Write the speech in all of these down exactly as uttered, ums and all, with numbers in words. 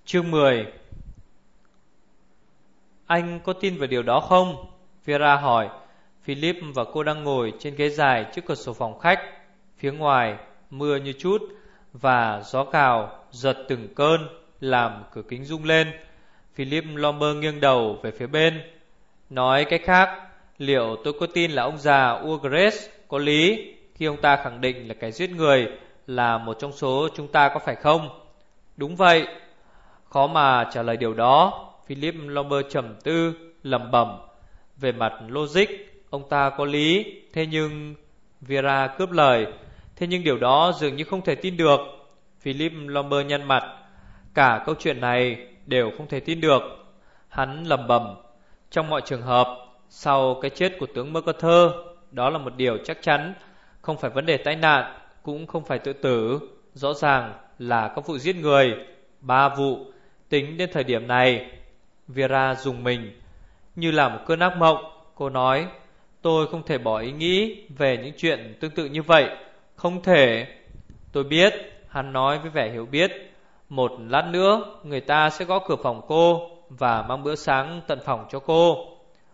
Chương mười. Anh có tin về điều đó không? Vera hỏi. Philip và cô đang ngồi trên ghế dài trước cửa sổ phòng khách. Phía ngoài mưa như chút và gió cào giật từng cơn làm cửa kính rung lên. Philip Lomber nghiêng đầu về phía bên. Nói cách khác, liệu tôi có tin là ông già Urgres có lý khi ông ta khẳng định là kẻ giết người là một trong số chúng ta, có phải không? Đúng vậy. Khó mà trả lời điều đó. Philip Lomber trầm tư lẩm bẩm. Về mặt logic, ông ta có lý. Thế nhưng... Vera cướp lời. Thế nhưng điều đó dường như không thể tin được. Philip Lomber nhăn mặt. Cả câu chuyện này đều không thể tin được. Hắn lẩm bẩm. Trong mọi trường hợp, sau cái chết của tướng MacArthur, đó là một điều chắc chắn. Không phải vấn đề tai nạn, cũng không phải tự tử. Rõ ràng là các vụ giết người. Ba vụ. Tính đến thời điểm này. Vera rùng mình. Như là một cơn ác mộng, cô nói. Tôi không thể bỏ ý nghĩ về những chuyện tương tự như vậy. Không thể. Tôi biết. Hắn nói với vẻ hiểu biết. Một lát nữa người ta sẽ gõ cửa phòng cô và mang bữa sáng tận phòng cho cô.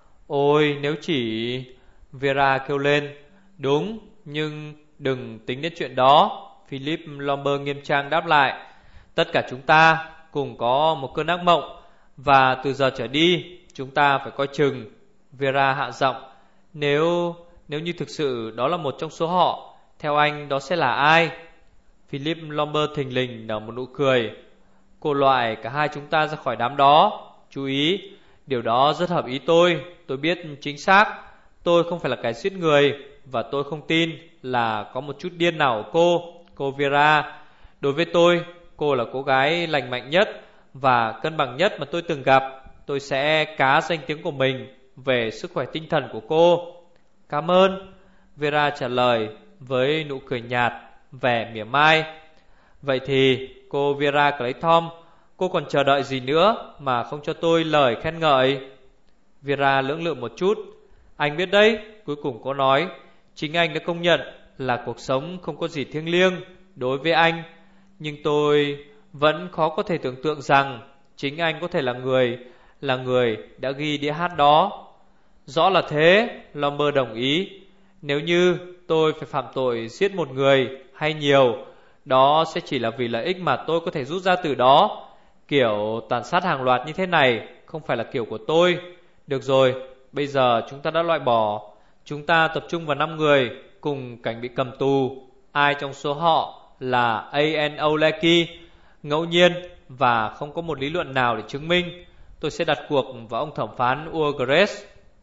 Ôi nếu chỉ... Vera kêu lên. Đúng, nhưng đừng tính đến chuyện đó. Philip Lomber nghiêm trang đáp lại. Tất cả chúng ta cùng có một cơn ác mộng, và từ giờ trở đi chúng ta phải coi chừng. Vera hạ giọng. Nếu nếu như thực sự đó là một trong số họ, theo anh đó sẽ là ai? Philip Lomber thình lình nở một nụ cười. Cô loại cả hai chúng ta ra khỏi đám đó. Chú ý, điều đó rất hợp ý tôi. Tôi biết chính xác. Tôi không phải là kẻ giết người, và tôi không tin là có một chút điên nào ở cô, cô Vera. Đối với tôi, cô là cô gái lành mạnh nhất và cân bằng nhất mà tôi từng gặp. Tôi sẽ cá danh tiếng của mình về sức khỏe tinh thần của cô. Cảm ơn. Vera trả lời với nụ cười nhạt, vẻ mỉa mai. Vậy thì cô Vera Clayton, cô còn chờ đợi gì nữa mà không cho tôi lời khen ngợi? Vera lưỡng lự một chút. Anh biết đấy, cuối cùng cô nói. Chính anh đã công nhận là cuộc sống không có gì thiêng liêng đối với anh. Nhưng tôi vẫn khó có thể tưởng tượng rằng chính anh có thể là người Là người đã ghi đĩa hát đó. Rõ là thế. Lomber đồng ý. Nếu như tôi phải phạm tội giết một người hay nhiều, đó sẽ chỉ là vì lợi ích mà tôi có thể rút ra từ đó. Kiểu tàn sát hàng loạt như thế này không phải là kiểu của tôi. Được rồi, bây giờ chúng ta đã loại bỏ. Chúng ta tập trung vào năm người cùng cảnh bị cầm tù. Ai trong số họ là A N O'Leary ngẫu nhiên và không có một lý luận nào để chứng minh. Tôi sẽ đặt cuộc vào ông thẩm phán Urgres.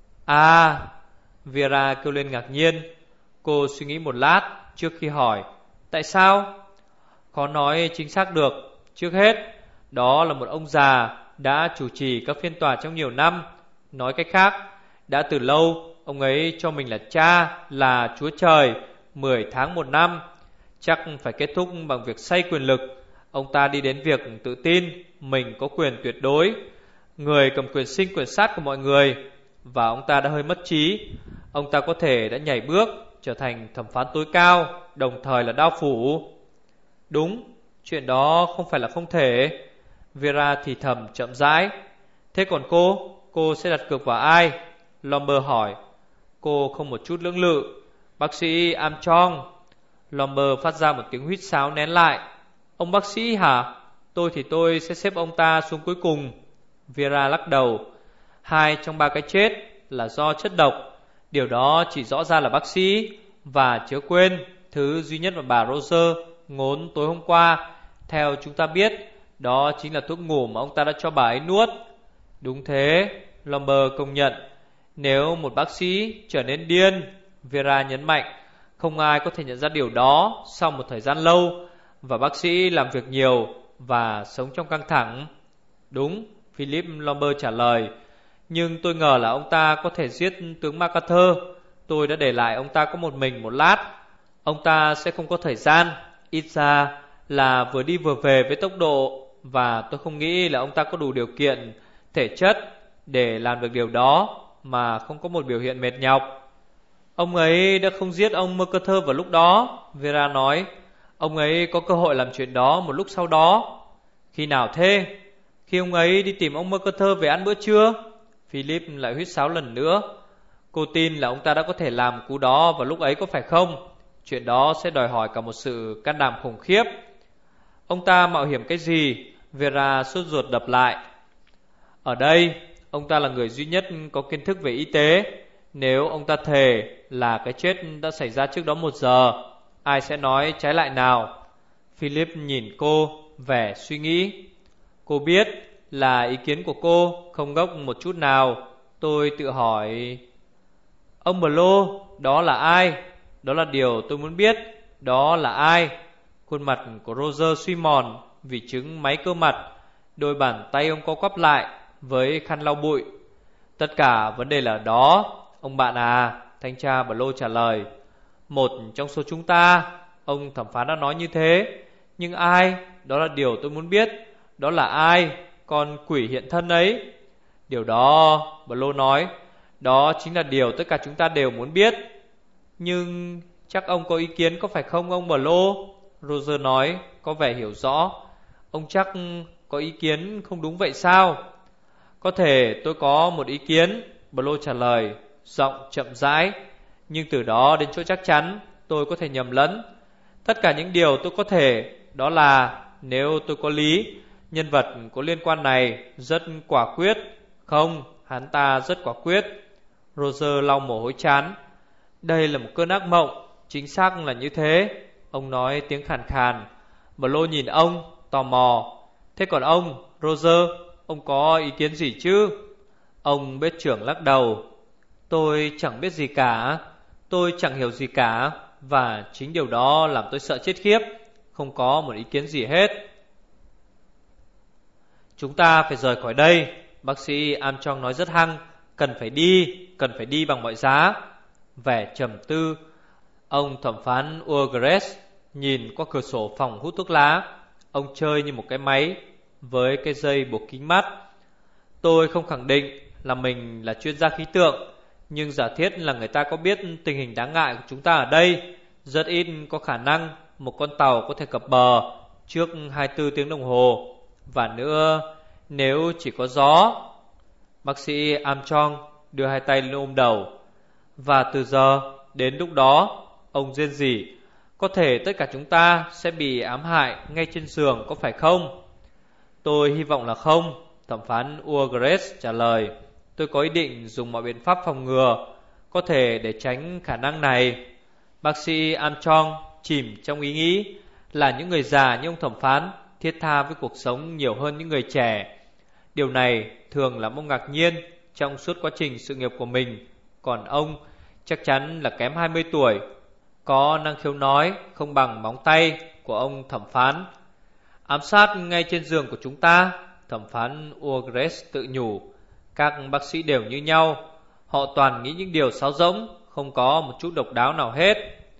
À, Vera kêu lên ngạc nhiên. Cô suy nghĩ một lát trước khi hỏi. Tại sao? Khó nói chính xác được. Trước hết, đó là một ông già đã chủ trì các phiên tòa trong nhiều năm. Nói cách khác, đã từ lâu ông ấy cho mình là cha, là Chúa Trời. Mười tháng một năm. Chắc phải kết thúc bằng việc xây quyền lực. Ông ta đi đến việc tự tin mình có quyền tuyệt đối, người cầm quyền sinh quyền sát của mọi người. Và ông ta đã hơi mất trí. Ông ta có thể đã nhảy bước trở thành thẩm phán tối cao, đồng thời là đao phủ. Đúng, chuyện đó không phải là không thể. Vera thì thầm chậm rãi. Thế còn cô, cô sẽ đặt cược vào ai? Lomber hỏi. Cô không một chút lưỡng lự. Bác sĩ Armstrong. Lomber phát ra một tiếng huýt sáo nén lại. Ông bác sĩ hả? Tôi thì tôi sẽ xếp ông ta xuống cuối cùng. Vera lắc đầu. Hai trong ba cái chết là do chất độc. Điều đó chỉ rõ ra là bác sĩ. Và chớ quên, thứ duy nhất mà bà Roger ngốn tối hôm qua, theo chúng ta biết, đó chính là thuốc ngủ mà ông ta đã cho bà ấy nuốt. Đúng thế, Lomber công nhận. Nếu một bác sĩ trở nên điên, Vera nhấn mạnh, không ai có thể nhận ra điều đó sau một thời gian lâu. Và bác sĩ làm việc nhiều và sống trong căng thẳng. Đúng, Philip Lomber trả lời. Nhưng tôi ngờ là ông ta có thể giết tướng MacArthur. Tôi đã để lại ông ta có một mình một lát. Ông ta sẽ không có thời gian, ít ra là vừa đi vừa về với tốc độ. Và tôi không nghĩ là ông ta có đủ điều kiện thể chất để làm được điều đó mà không có một biểu hiện mệt nhọc. Ông ấy đã không giết ông MacArthur vào lúc đó, Vera nói. Ông ấy có cơ hội làm chuyện đó một lúc sau đó. Khi nào thế? Khi ông ấy đi tìm ông MacArthur về ăn bữa trưa. Philip lại huýt sáo lần nữa. Cô tin là ông ta đã có thể làm cú đó vào lúc ấy có phải không? Chuyện đó sẽ đòi hỏi cả một sự can đảm khủng khiếp. Ông ta mạo hiểm cái gì? Vera sốt ruột đập lại. Ở đây, ông ta là người duy nhất có kiến thức về y tế. Nếu ông ta thề là cái chết đã xảy ra trước đó một giờ, ai sẽ nói trái lại nào? Philip nhìn cô, vẻ suy nghĩ. Cô biết là ý kiến của cô không ngốc một chút nào. Tôi tự hỏi, ông Blow, đó là ai? Đó là điều tôi muốn biết. Đó là ai? Khuôn mặt của Roger suy mòn vì chứng máy cơ mặt. Đôi bàn tay ông co quắp lại với khăn lau bụi. Tất cả vấn đề là ở đó, ông bạn à, thanh tra Blow trả lời. Một trong số chúng ta, ông thẩm phán đã nói như thế. Nhưng ai? Đó là điều tôi muốn biết. Đó là ai? Con quỷ hiện thân ấy. Điều đó, Blow nói, đó chính là điều tất cả chúng ta đều muốn biết. Nhưng chắc ông có ý kiến có phải không ông Blow? Roger nói, có vẻ hiểu rõ. Ông chắc có ý kiến không đúng vậy sao? Có thể tôi có một ý kiến, Blow trả lời, giọng chậm rãi. Nhưng từ đó đến chỗ chắc chắn, tôi có thể nhầm lẫn. Tất cả những điều tôi có thể, đó là nếu tôi có lý, nhân vật có liên quan này rất quả quyết. Không, hắn ta rất quả quyết. Roger lau mồ hôi trán. Đây là một cơn ác mộng. Chính xác là như thế, ông nói tiếng khàn khàn. Blow nhìn ông, tò mò. Thế còn ông, Roger, ông có ý kiến gì chứ? Ông bếp trưởng lắc đầu. Tôi chẳng biết gì cả. Tôi chẳng hiểu gì cả. Và chính điều đó làm tôi sợ chết khiếp. Không có một ý kiến gì hết. Chúng ta phải rời khỏi đây, bác sĩ Armstrong nói rất hăng. Cần phải đi, cần phải đi bằng mọi giá. Vẻ trầm tư. Ông thẩm phán Urgres nhìn qua cửa sổ phòng hút thuốc lá. Ông chơi như một cái máy với cái dây buộc kính mắt. Tôi không khẳng định là mình là chuyên gia khí tượng, nhưng giả thiết là người ta có biết tình hình đáng ngại của chúng ta ở đây. Rất ít có khả năng một con tàu có thể cập bờ trước hai mươi bốn tiếng đồng hồ. Và nữa, nếu chỉ có gió. Bác sĩ Armstrong đưa hai tay lên ôm đầu. Và từ giờ đến lúc đó, ông rên rỉ, có thể tất cả chúng ta sẽ bị ám hại ngay trên giường, có phải không? Tôi hy vọng là không, thẩm phán Urgres trả lời. Tôi có ý định dùng mọi biện pháp phòng ngừa, có thể để tránh khả năng này. Bác sĩ Armstrong chìm trong ý nghĩ là những người già như ông thẩm phán thiết tha với cuộc sống nhiều hơn những người trẻ. Điều này thường làm ông ngạc nhiên trong suốt quá trình sự nghiệp của mình. Còn ông chắc chắn là kém hai mươi tuổi, có năng khiếu nói không bằng móng tay của ông thẩm phán. Ám sát ngay trên giường của chúng ta, thẩm phán Urgres tự nhủ. Các bác sĩ đều như nhau, họ toàn nghĩ những điều sáo rỗng, không có một chút độc đáo nào hết.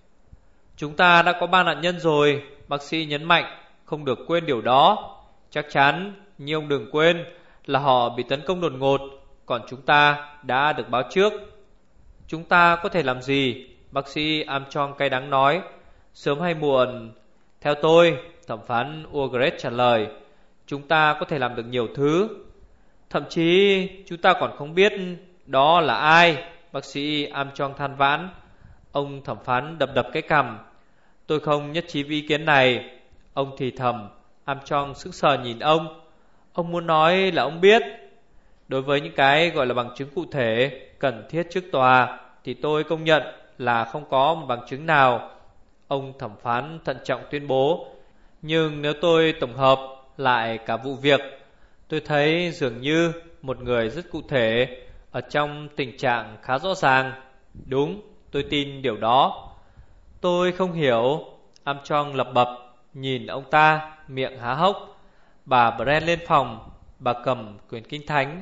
Chúng ta đã có ba nạn nhân rồi, bác sĩ nhấn mạnh, không được quên điều đó. Chắc chắn, nhưng ông đừng quên là họ bị tấn công đột ngột, còn chúng ta đã được báo trước. Chúng ta có thể làm gì? Bác sĩ Armstrong cay đắng nói. Sớm hay muộn, theo tôi, thẩm phán Urgres trả lời, chúng ta có thể làm được nhiều thứ. Thậm chí chúng ta còn không biết đó là ai, bác sĩ Armstrong than vãn. Ông thẩm phán đập đập cái cằm. Tôi không nhất trí với ý kiến này. Ông thì thầm. Armstrong sững sờ nhìn ông. Ông muốn nói là ông biết. Đối với những cái gọi là bằng chứng cụ thể cần thiết trước tòa thì tôi công nhận là không có một bằng chứng nào, ông thẩm phán thận trọng tuyên bố. Nhưng nếu tôi tổng hợp lại cả vụ việc, tôi thấy dường như một người rất cụ thể ở trong tình trạng khá rõ ràng. Đúng, tôi tin điều đó. Tôi không hiểu. Armstrong lập bập nhìn ông ta, miệng há hốc. Bà Brand lên phòng. Bà cầm quyển kinh thánh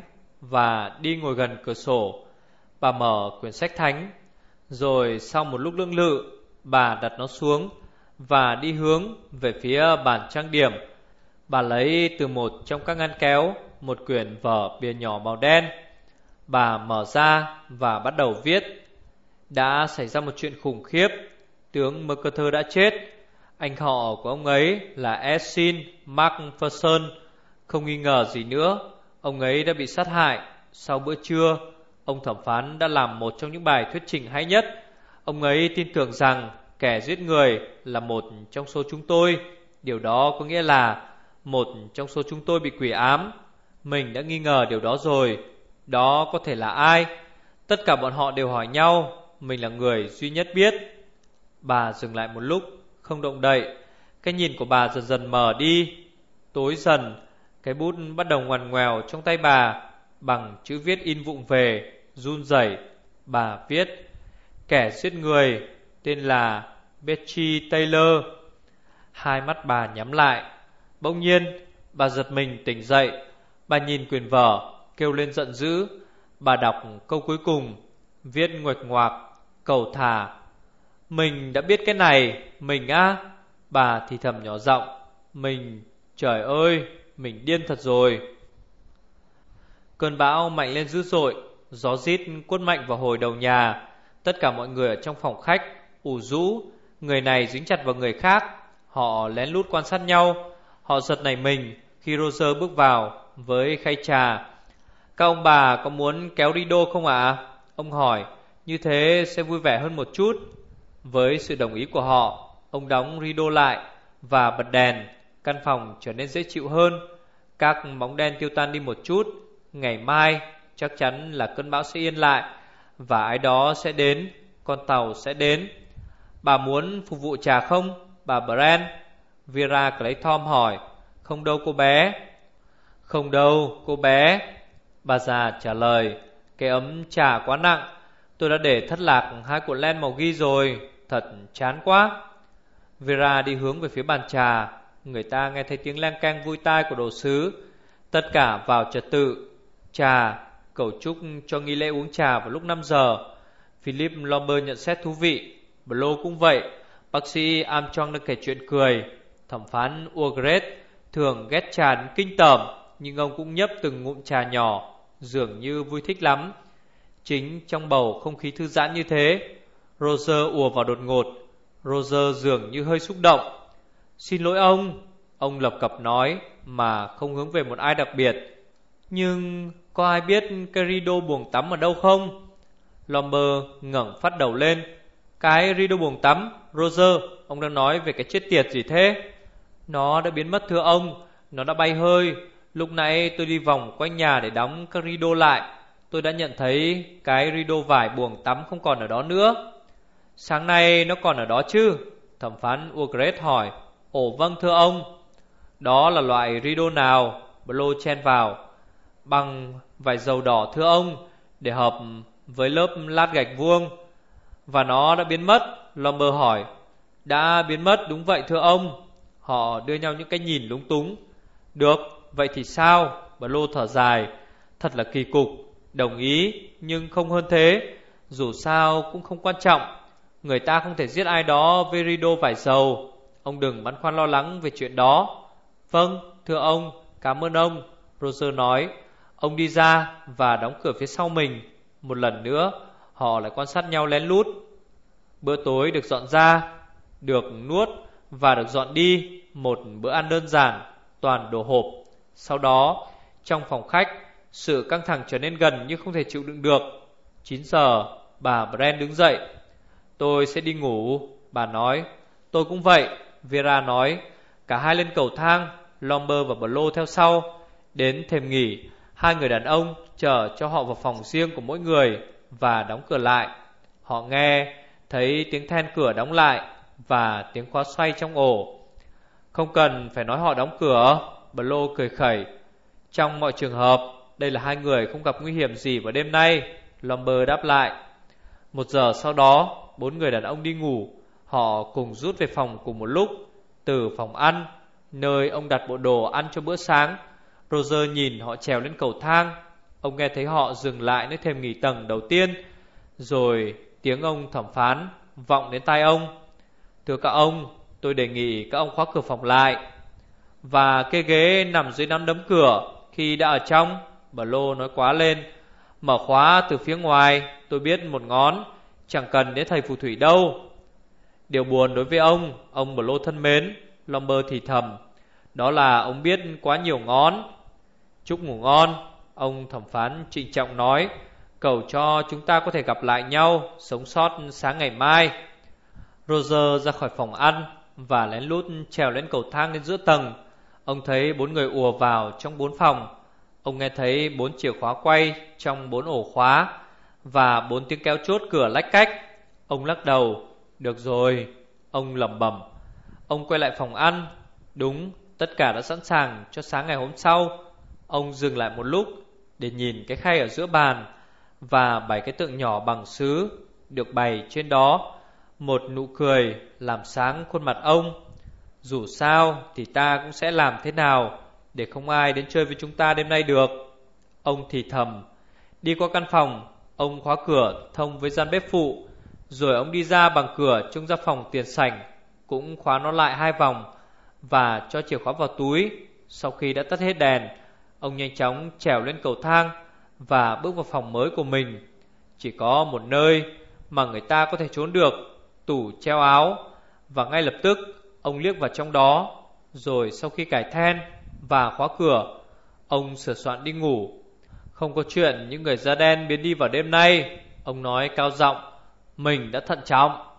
và đi ngồi gần cửa sổ. Bà mở quyển sách thánh. Rồi sau một lúc lưỡng lự, bà đặt nó xuống và đi hướng về phía bàn trang điểm. Bà lấy từ một trong các ngăn kéo một quyển vở bìa nhỏ màu đen. Bà mở ra và bắt đầu viết. Đã xảy ra một chuyện khủng khiếp. Tướng MacArthur đã chết. Anh họ của ông ấy là Essin MacPherson Không nghi ngờ gì nữa, ông ấy đã bị sát hại. Sau bữa trưa, ông thẩm phán đã làm một trong những bài thuyết trình hay nhất. Ông ấy tin tưởng rằng kẻ giết người là một trong số chúng tôi. Điều đó có nghĩa là một trong số chúng tôi bị quỷ ám. Mình đã nghi ngờ điều đó rồi. Đó có thể là ai? Tất cả bọn họ đều hỏi nhau. Mình là người duy nhất biết. Bà dừng lại một lúc, không động đậy. Cái nhìn của bà dần dần mờ đi. Tối dần, cái bút bắt đầu ngoằn ngoèo trong tay bà. Bằng chữ viết in vụng về, run rẩy, bà viết: kẻ giết người tên là Betty Taylor. Hai mắt bà nhắm lại. Bỗng nhiên bà giật mình tỉnh dậy. Bà nhìn quyển vở, kêu lên giận dữ. Bà đọc câu cuối cùng, viết nguệch ngoạc: cầu thả. Mình đã biết cái này. Mình á. Bà thì thầm nhỏ giọng: Mình, trời ơi, mình điên thật rồi. Cơn bão mạnh lên dữ dội. Gió rít quất mạnh vào hồi đầu nhà. Tất cả mọi người ở trong phòng khách ù rũ. Người này dính chặt vào người khác. Họ lén lút quan sát nhau. Họ giật nảy mình khi Roger bước vào với khay trà. Các ông bà có muốn kéo rideau không ạ? À? Ông hỏi. Như thế sẽ vui vẻ hơn một chút. Với sự đồng ý của họ, ông đóng rideau lại và bật đèn. Căn phòng trở nên dễ chịu hơn. Các bóng đen tiêu tan đi một chút. Ngày mai chắc chắn là cơn bão sẽ yên lại, và ai đó sẽ đến. Con tàu sẽ đến. Bà muốn phục vụ trà không, bà Brand? Vera Clayton hỏi. Không đâu cô bé. Không đâu cô bé, bà già trả lời. Cái ấm trà quá nặng. Tôi đã để thất lạc hai cuộn len màu ghi rồi. Thật chán quá. Vera đi hướng về phía bàn trà. Người ta nghe thấy tiếng leng keng vui tai của đồ sứ. Tất cả vào trật tự. Trà, cầu chúc cho nghi lễ uống trà vào lúc năm giờ. Philip Lomber nhận xét thú vị. Blow cũng vậy. Bác sĩ Armstrong đang kể chuyện cười. Thẩm phán Urgret thường ghét trà đến kinh tởm, nhưng ông cũng nhấp từng ngụm trà nhỏ, dường như vui thích lắm. Chính trong bầu không khí thư giãn như thế, Roger ùa vào đột ngột. Roger dường như hơi xúc động. Xin lỗi ông, ông lập cập nói, mà không hướng về một ai đặc biệt. Nhưng có ai biết cái rideau buồng tắm ở đâu không? Lomber ngẩng phát đầu lên. Cái rideau buồng tắm, Roger, ông đang nói về cái chết tiệt gì thế? Nó đã biến mất thưa ông. Nó đã bay hơi. Lúc nãy tôi đi vòng quanh nhà để đóng các rideau lại. Tôi đã nhận thấy cái rideau vải buồng tắm không còn ở đó nữa. Sáng nay nó còn ở đó chứ? Thẩm phán Urgret hỏi. Ồ vâng thưa ông. Đó là loại rideau nào? Blow chen vào. Bằng vải dầu đỏ thưa ông, để hợp với lớp lát gạch vuông. Và nó đã biến mất? Lomber hỏi. Đã biến mất, đúng vậy thưa ông. Họ đưa nhau những cái nhìn lúng túng. Được, vậy thì sao? Blow thở dài. Thật là kỳ cục. Đồng ý, nhưng không hơn thế. Dù sao cũng không quan trọng. Người ta không thể giết ai đó với rideau vải dầu. Ông đừng băn khoăn lo lắng về chuyện đó. Vâng, thưa ông, cảm ơn ông, Roger nói. Ông đi ra và đóng cửa phía sau mình. Một lần nữa, họ lại quan sát nhau lén lút. Bữa tối được dọn ra, được nuốt và được dọn đi. Một bữa ăn đơn giản, toàn đồ hộp. Sau đó, trong phòng khách, sự căng thẳng trở nên gần như không thể chịu đựng được. Chín giờ, bà Brand đứng dậy. Tôi sẽ đi ngủ, bà nói. Tôi cũng vậy, Vera nói. Cả hai lên cầu thang, Lomber và Blow theo sau. Đến thềm nghỉ, hai người đàn ông chờ cho họ vào phòng riêng của mỗi người và đóng cửa lại. Họ nghe thấy tiếng then cửa đóng lại và tiếng khóa xoay trong ổ. Không cần phải nói họ đóng cửa, Blow cười khẩy. Trong mọi trường hợp, đây là hai người không gặp nguy hiểm gì vào đêm nay, Lomber đáp lại. Một giờ sau đó, bốn người đàn ông đi ngủ. Họ cùng rút về phòng cùng một lúc. Từ phòng ăn, nơi ông đặt bộ đồ ăn cho bữa sáng, Roger nhìn họ trèo lên cầu thang. Ông nghe thấy họ dừng lại nơi thềm nghỉ tầng đầu tiên. Rồi tiếng ông thẩm phán vọng đến tai ông. Thưa các ông, tôi đề nghị các ông khóa cửa phòng lại. Và cái ghế nằm dưới nắm đấm cửa khi đã ở trong, Blow nói quá lên. Mở khóa từ phía ngoài, tôi biết một ngón. Chẳng cần đến thầy phù thủy đâu. Điều buồn đối với ông, ông Blow thân mến, Lomber thì thầm. đó là ông biết quá nhiều ngón. Chúc ngủ ngon, ông thẩm phán trịnh trọng nói, cầu cho chúng ta có thể gặp lại nhau, sống sót sáng ngày mai. Roger ra khỏi phòng ăn và lén lút trèo lên cầu thang lên giữa tầng. Ông thấy bốn người ùa vào trong bốn phòng. Ông nghe thấy bốn chìa khóa quay trong bốn ổ khóa và bốn tiếng kéo chốt cửa lách cách. Ông lắc đầu. Được rồi, ông lẩm bẩm. Ông quay lại phòng ăn. Đúng, tất cả đã sẵn sàng cho sáng ngày hôm sau. Ông dừng lại một lúc để nhìn cái khay ở giữa bàn và bảy cái tượng nhỏ bằng sứ được bày trên đó. Một nụ cười làm sáng khuôn mặt ông. Dù sao thì ta cũng sẽ làm thế nào để không ai đến chơi với chúng ta đêm nay được, ông thì thầm. Đi qua căn phòng, ông khóa cửa thông với gian bếp phụ. Rồi ông đi ra bằng cửa trông ra phòng tiền sảnh, cũng khóa nó lại hai vòng và cho chìa khóa vào túi. Sau khi đã tắt hết đèn, ông nhanh chóng trèo lên cầu thang và bước vào phòng mới của mình. Chỉ có một nơi mà người ta có thể trốn được, tủ treo áo. Và ngay lập tức ông liếc vào trong đó. Rồi sau khi cài then và khóa cửa, ông sửa soạn đi ngủ. Không có chuyện những người da đen biến đi vào đêm nay, ông nói cao giọng. Mình đã thận trọng.